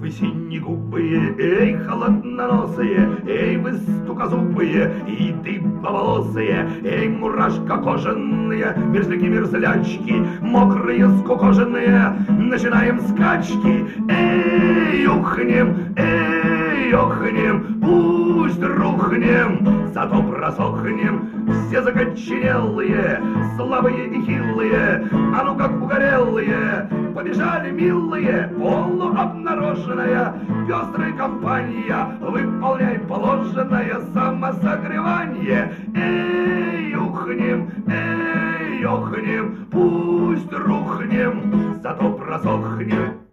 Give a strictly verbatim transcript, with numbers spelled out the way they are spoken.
вы синегубые, эй, холодноносые, эй, вы стукозубые и дыбоволосые, эй, мурашка кожаные, мерзляки-мерзлячки, мокрые, скукоженные, начинаем скачки. Эй, ухнем, эй, охнем, пусть рухнем, зато просохнем, все закоченелые, слабые и хилые, а ну как угорелые, побежали милые, полуобнароженная пестрая компания, выполняй положенное самосогревание. Эй, ухнем, эй, охнем, пусть рухнем, зато просохнем.